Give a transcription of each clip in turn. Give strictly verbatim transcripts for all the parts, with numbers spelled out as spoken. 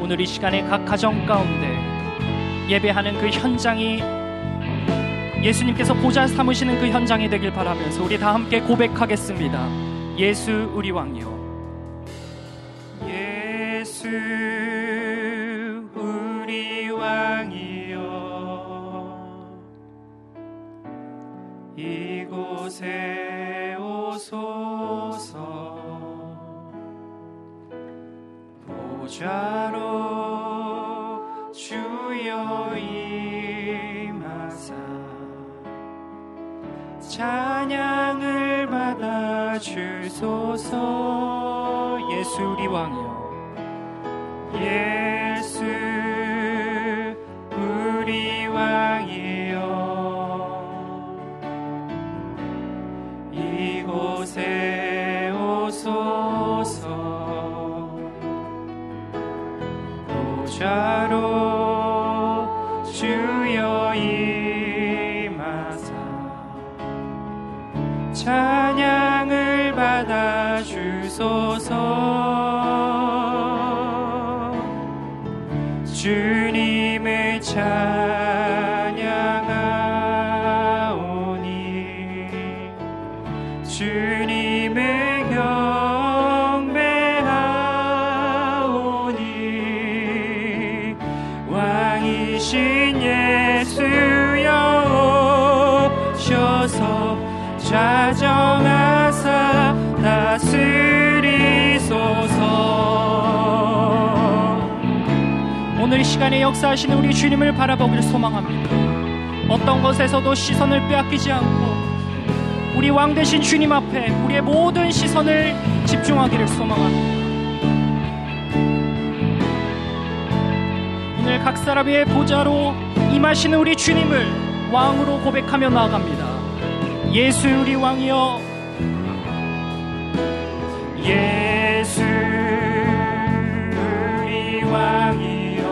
오늘 이 시간에 각 가정 가운데 예배하는 그 현장이 예수님께서 보좌 삼으시는 그 현장이 되길 바라면서 우리 다 함께 고백하겠습니다. 예수 우리 왕이여. 예수 우리 왕이여. 이곳에 오소서. 보좌로 주여 임하사 찬양을 받아 주소서. 예수 우리 왕이여. 예수 우리 왕이여. 이곳에 오소서. 보좌로 주여 임하사 찬양을 받아 주소서. 주님을 찬양하오니 주님을 경배하오니 왕이신 예수여 오셔서 좌정하사 다스리소서. 오늘 이 시간에 역사하시는 우리 주님을 바라보기를 소망합니다. 어떤 것에서도 시선을 빼앗기지 않고 우리 왕 되신 주님 앞에 우리의 모든 시선을 집중하기를 소망합니다. 오늘 각 사람의 보좌로 임하시는 우리 주님을 왕으로 고백하며 나아갑니다. 예수 우리 왕이여. 예수 우리 왕이여.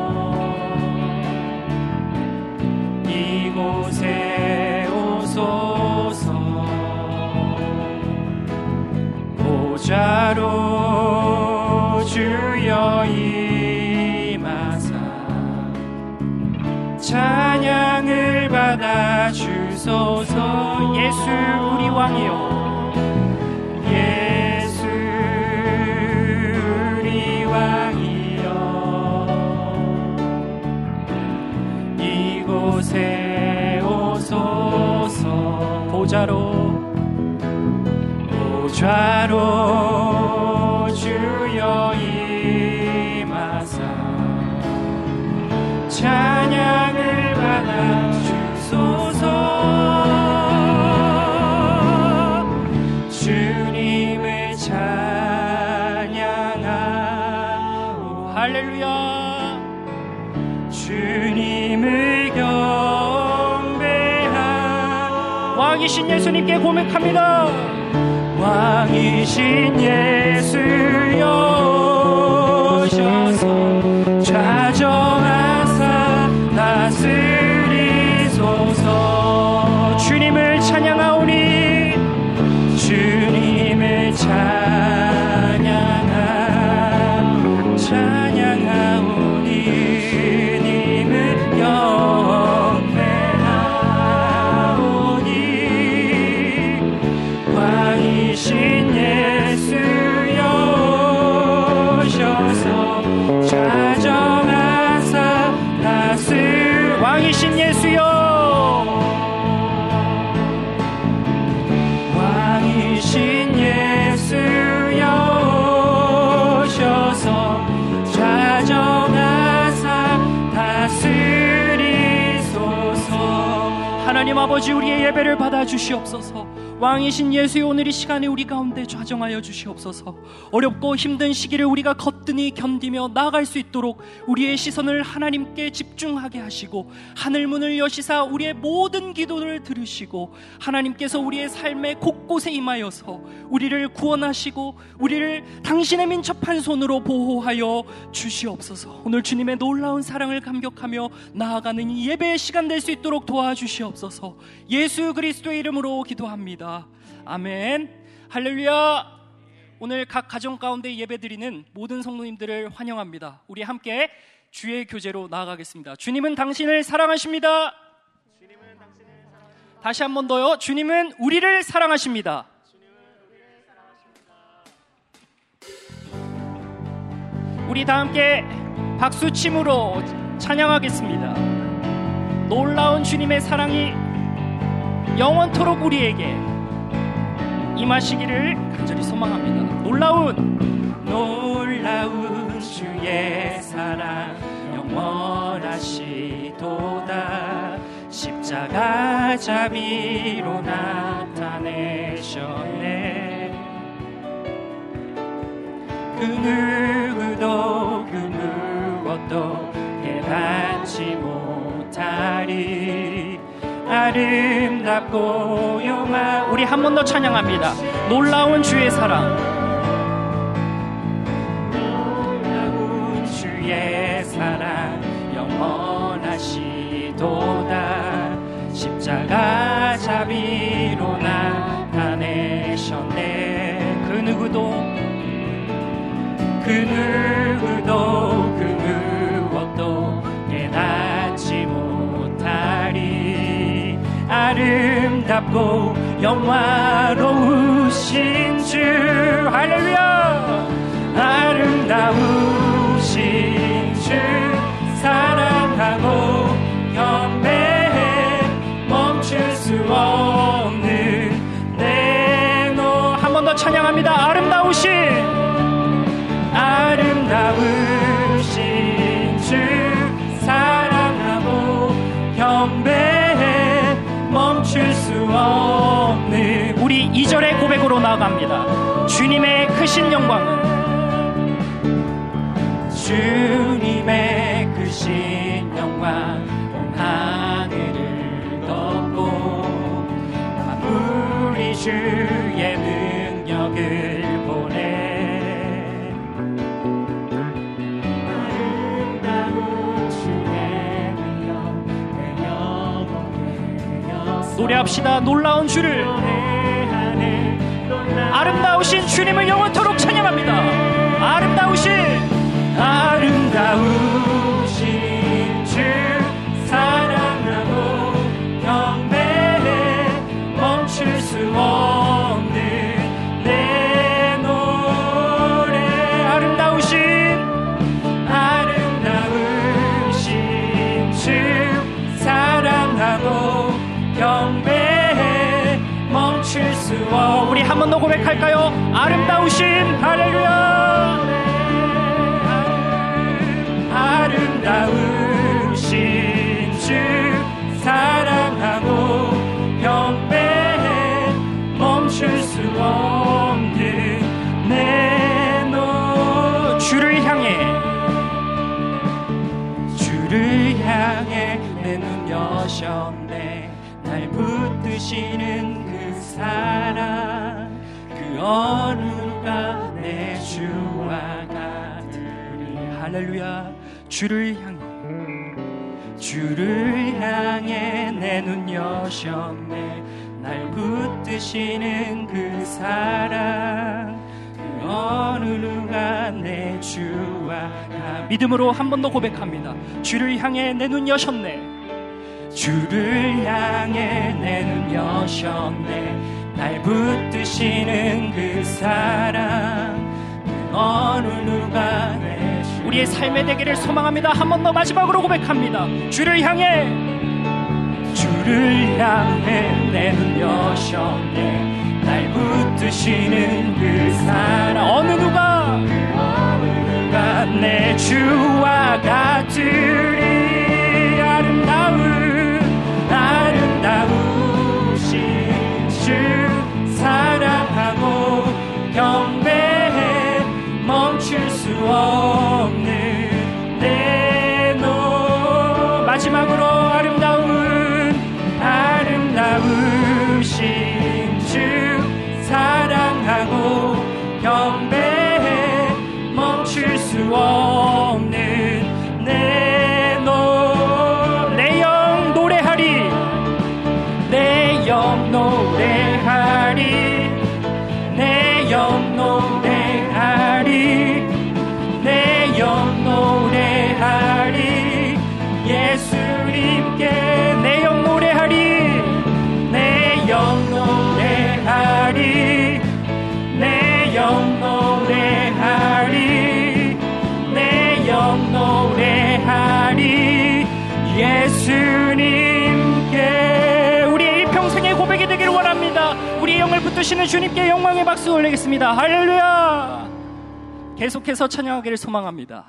이곳에 오소서. 보좌로 주여 임하사 찬양을 받아 주소서. 예수 우리 왕이여. 예수 우리 왕이여. 이곳에 오소서. 보좌로 보좌로 주여 임하사 찬양을 받아 주소서. 주님을 찬양하오. 할렐루야. 주님을 경배하. 왕이신 예수님께 고백합니다. 왕이신 예수여 오셔서 좌정하사 다스리소서. 주님을 찬양하오니 주님을 찬양하 찬양하오니 님을 경배하오니 왕이신 예수여 오셔서 좌정하사 다스. 왕이신 예수여. 왕이신 예수여 오셔서 좌정하사 다스리소서. 하나님 아버지, 우리의 예배를 받아주시옵소서. 왕이신 예수의 오늘 이 시간에 우리 가운데 좌정하여 주시옵소서. 어렵고 힘든 시기를 우리가 거뜬히 견디며 나아갈 수 있도록 우리의 시선을 하나님께 집중하게 하시고 하늘문을 여시사 우리의 모든 기도를 들으시고 하나님께서 우리의 삶의 곳곳에 임하여서 우리를 구원하시고 우리를 당신의 민첩한 손으로 보호하여 주시옵소서. 오늘 주님의 놀라운 사랑을 감격하며 나아가는 이 예배의 시간 될 수 있도록 도와주시옵소서. 예수 그리스도의 이름으로 기도합니다. 아멘. 할렐루야. 오늘 각 가정 가운데 예배드리는 모든 성도님들을 환영합니다. 우리 함께 주의 교제로 나아가겠습니다. 주님은 당신을 사랑하십니다. 주님은 당신을 사랑하십니다. 다시 한 번 더요. 주님은 우리를 사랑하십니다. 우리 다 함께 박수침으로 찬양하겠습니다. 놀라운 주님의 사랑이 영원토록 우리에게 임하시기를 간절히 소망합니다. 놀라운 놀라운 주의 사랑 영원하시도다. 십자가 자비로 나타내셨네. 그 누구도 그 무엇도 깨닫지 못하리. 아름답고 영화 우리 한 번 더 찬양합니다. 놀라운 주의 사랑 놀라운 주의 사랑 영원하시도다. 십자가 자비로 나타내셨네. 그 누구도 그 누구도 그 무엇도 깨닫지 못하리. 아름답고 영화로우신 주 할렐루야. 아름다우신 주 사랑하고 경배해 멈출 수 없는 내 노 한 번 더 찬양합니다. 아름다우신 아름다우신 주 사랑하고 경배해 멈출 수 없는 우리 이 절의 고백으로 나아갑니다. 주님의 크신 영광은 주님의 크신 영광 온 하늘을 덮고 만물이 주의 능력을 보내. 노래합시다. 놀라운 주를 아름다우신 주님을 영원토록 찬양합니다. 아름다우신 아름다우신 주 사랑하고 경배해 멈출 수 없는 내 노래. 아름다우신 아름다우신 주 사랑하고 경배해 멈출 수 없. 우리 한 번 더 고백할까요? 아름다우신 할렐루야. 아름다우신 주 사랑하고 경배해 멈출 수 없는 내 노. 주를 향해 주를 향해 내 눈 여셨네. 날 붙드시는 그 사랑 그 어느 누가 내 주와 같으리. 할렐루야. 주를 향해 주를 향해 내 눈 여셨네. 날 붙드시는 그 사랑 그 어느 누가 내 주와 같으리. 믿음으로 한 번 더 고백합니다. 주를 향해 내 눈 여셨네. 주를 향해 내 눈 여셨네. 날 붙드시는 그 사랑 그 어느 누가 내 주. 우리의 삶의 되기를 소망합니다. 한 번 더 마지막으로 고백합니다. 주를 향해 주를 향해 내 눈 여셨네. 날 붙드시는 그 사랑 어느 누가 어느 누가 내 주와 같으리. 아름다운 아름다우신 주 사랑하고 경배해 멈출 수 없는 내 노. 마지막으로 아름다운 아름다우신 주 사랑하고 경배해 멈출 수 없는 내 영 노래하리 예수님께 내 영 노래하리 내 영 노래하리 내 영 노래하리 내 영 노래하리 예수님께. 우리의 일평생의 고백이 되기를 원합니다. 우리의 영을 붙드시는 주님께 영광의 박수 올리겠습니다. 할렐루야. 계속해서 찬양하기를 소망합니다.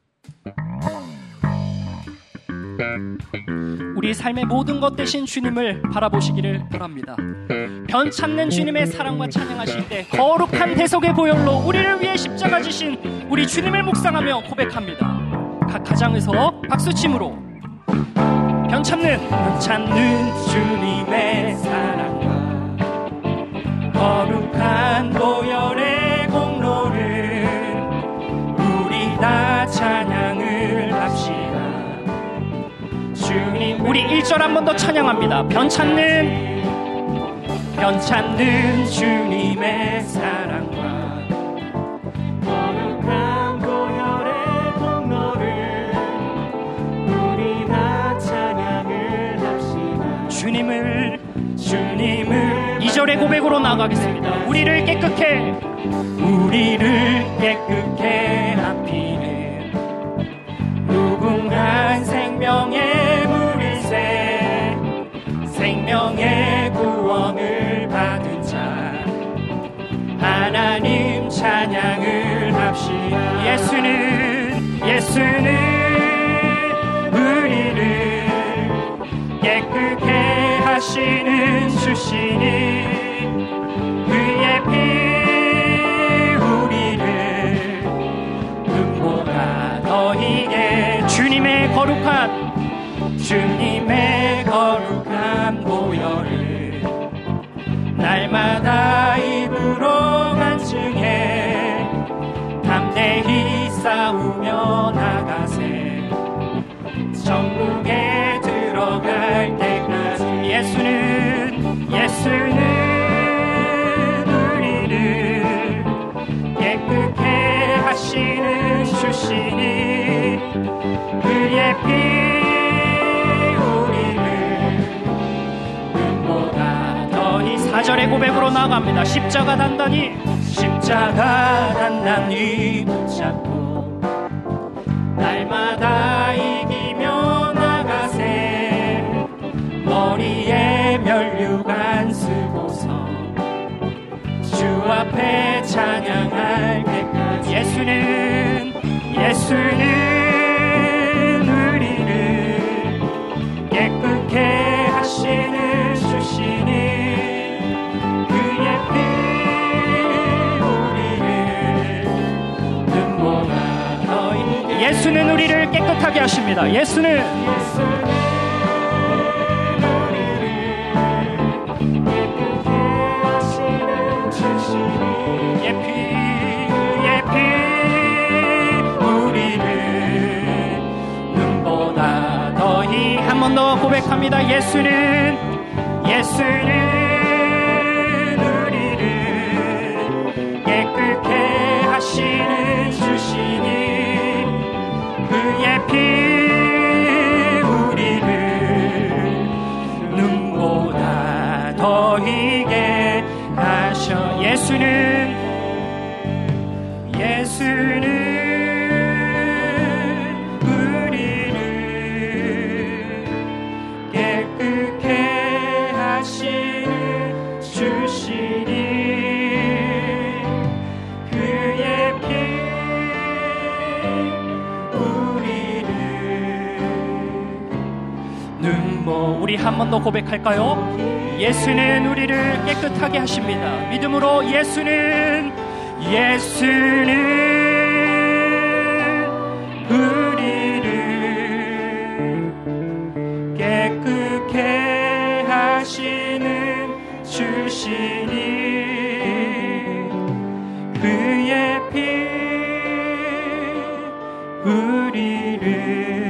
우리 삶의 모든 것 대신 주님을 바라보시기를 바랍니다. 변찮는 주님의 사랑과 찬양하실 때 거룩한 대속의 보혈로 우리를 위해 십자가 지신 우리 주님을 묵상하며 고백합니다. 각 가정에서 박수침으로 변찮는 변찮는 주님의 사랑과 거룩한 보혈의 공로를 우리 다 찬양을 합시다. 주님, 우리 일 절 한 번 더 찬양합니다. 변찮는 변찮는 주님의 사랑과 거룩한 보혈의 공로를 우리 다 찬양을 합시다. 주님을 주님을 이 절의 고백으로 나가겠습니다. 우리를 깨끗해 우리를 깨끗해 합히는 무궁한 생명의 물이새 생명의 구원을 받은 자 하나님 찬양을 합시다. 예수는 예수는 우리를 깨끗해 하시는 주시니 그의 피 우리를 눈보다 더 희게 주님의 거룩한 주님의 거룩한 보혈을 날마다 입으로 간증해 담대히 싸우며 나가세 천국에 들어갈 때까지. 예수는 예수는 우리를 깨끗해 하시는 주시니 그의 피 사 절의 고백으로 나갑니다. 십자가 단단히 십자가 단단히 붙잡고 날마다 이기며 나가세 머리에 면류관 쓰고서 주 앞에 찬양할 때까지. 예수는 예수는 우리를 깨끗해 하시는 주시니 예수는 우리를 깨끗하게 하십니다. 예수는 예피 예피 우리를 눈보다 더히 한 번 더 고백합니다. 예수는 예수는 우리를 깨끗해 하시는 주시니 그의 피 우리를 눈보다 더 희게 하셔. 예수는 예수는 우리를 깨끗해 하시는 주시니 그의 피 우리 한 번 더 고백할까요? 예수는 우리를 깨끗하게 하십니다. 믿음으로 예수는 예수는 우리를 깨끗해 하시는 주시니 그의 피 우리를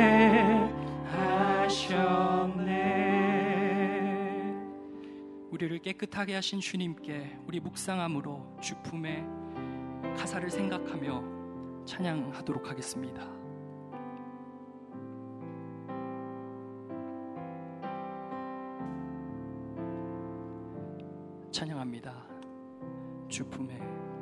우리를 깨끗하게 하신 주님께 우리 묵상함으로 주품의 가사를 생각하며 찬양하도록 하겠습니다. 찬양합니다. 주품의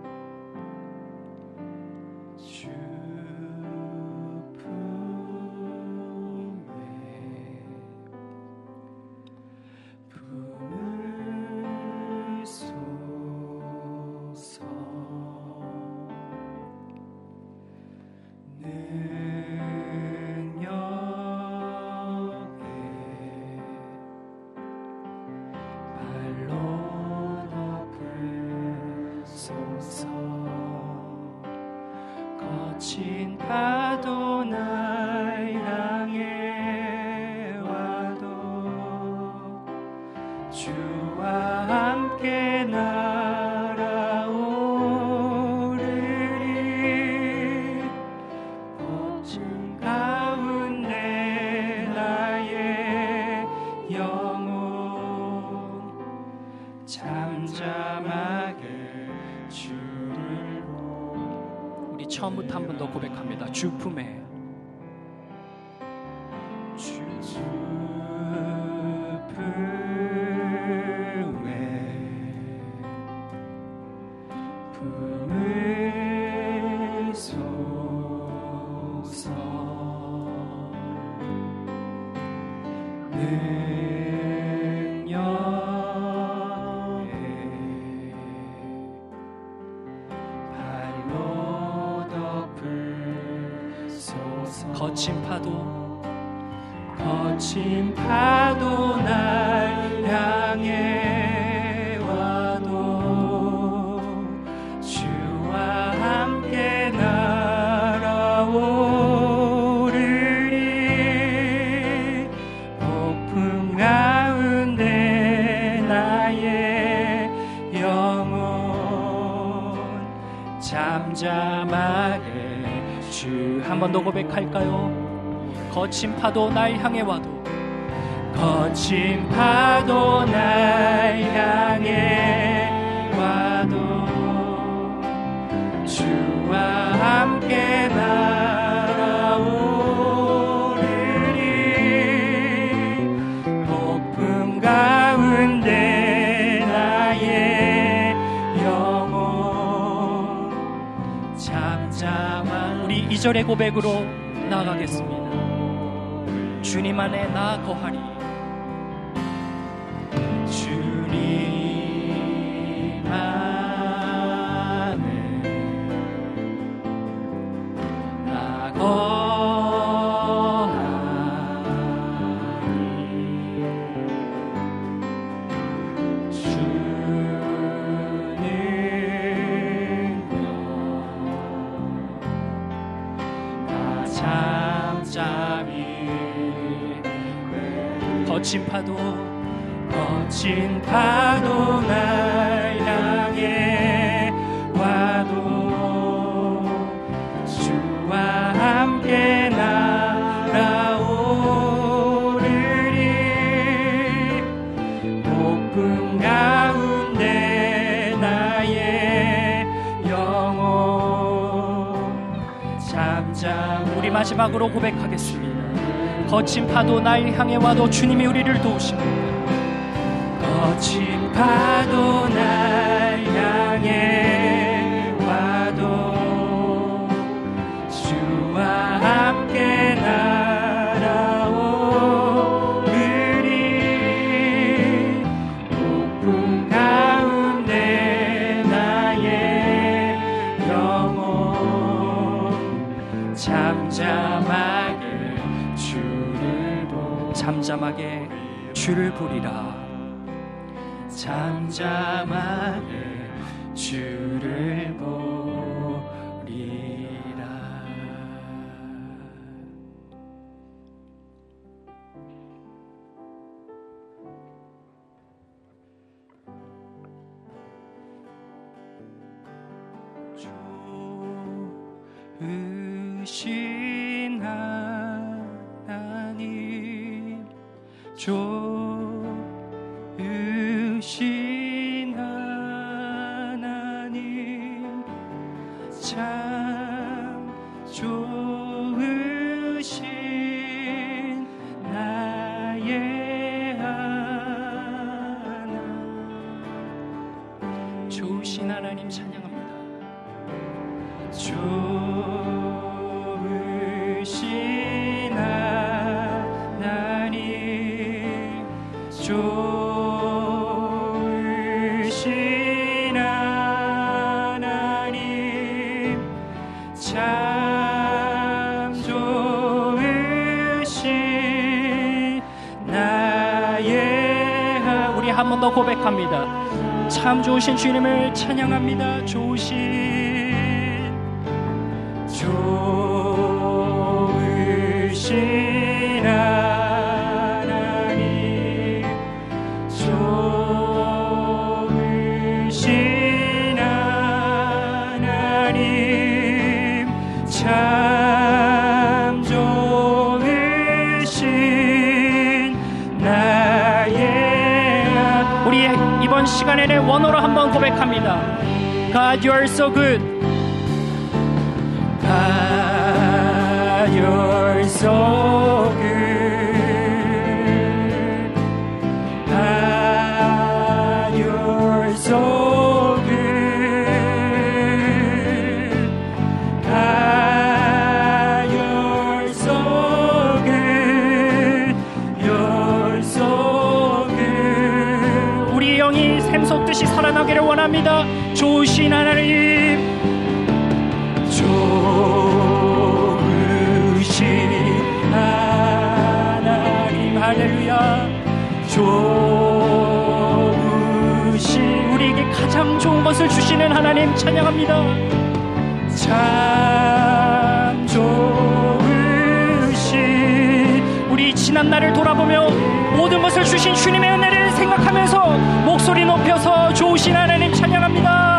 거친 파도 날 향해 와도 주와 함께 날아오르리. 복중 가운데 나의 영혼 잠잠하게 주를 우리 처음부터 한 번 더 고백합니다. 주품에 주품에 품을 쏘소 거친 파도 거친 파도 날 향해 와도 주와 함께 날아오르리. 폭풍 가운데 나의 영혼 잠잠하게 주 한 번 더 고백할까요? 거친 파도 날 향해 와도 거친 파도 날 향해 와도 주와 함께 날아오르리. 폭풍 가운데 나의 영혼 잠잠한 우리 이 절의 고백으로 나아가겠습니다. 주님 안에 나 거하리. 주님 안에 나 거하리. 주는 나 잠잠히 거친 파도 거친 파도 날 향해 와도 주와 함께 날아오르리. 폭풍 가운데 나의 영혼 잠잠 우리 마지막으로 고백하겠습니다. 거친 파도 날 향해 와도 주님이 우리를 도우십니다. 거친 파도 날 향해 와도 주와 함께 날아오르리. 폭풍 가운데 나의 영혼 잠잠하게 잠잠하게 주를 부리라. 잠잠하게 주를 부리라. 좋으신 하나님 좋으신 참 좋으신 나의 하나님. 좋으신 하나님 찬양합니다. 좋으신 하나님, 좋으신 하나님, 참 좋으신 나의 하. 우리 한 번 더 고백합니다. 참 좋으신 주님을 찬양합니다. 좋으신 좋으신 하나님, 좋으신 하나님, 참 좋으신 나의. 우리 이번 시간에는 원어로 한번 고백합니다. God, you are so good. God, you're so good. God, you're so good. God, you're so good. You're so good. 우리 영이 샘솟듯이 살아나기를 원합니다. 좋으신 하나님, 좋으신 하나님, 할렐루야. 좋으신, 우리에게 가장 좋은 것을 주시는 하나님 찬양합니다. 참 좋으신, 우리 지난 날을 돌아보며 모든 것을 주신 주님의 은혜를 생각하면서 목소리 높여서 좋으신 하나님 찬양합니다.